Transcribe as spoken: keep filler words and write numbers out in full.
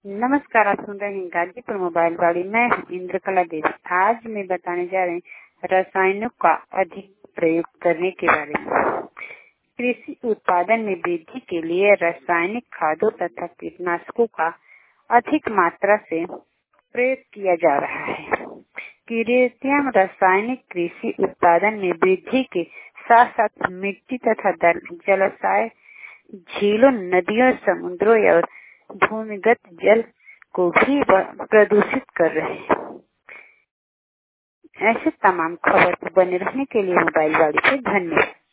नमस्कार, आप सुन रहे हैं गाजीपुर मोबाइल वाली। मैं हूँ इंद्रकला देवी। आज मैं बताने जा रहे हैं रसायनों का अधिक प्रयोग करने के बारे में। कृषि उत्पादन में वृद्धि के लिए रासायनिक खादों तथा कीटनाशकों का अधिक मात्रा से प्रयोग किया जा रहा है। कृत्रिम रासायनिक कृषि उत्पादन में वृद्धि के साथ साथ मिट्टी तथा जलाशय, झीलों, नदियों, समुद्रों और भूमिगत जल को भी प्रदूषित कर रहे हैं। ऐसे तमाम खबर बने रहने के लिए मोबाइल वाली से धन्यवाद।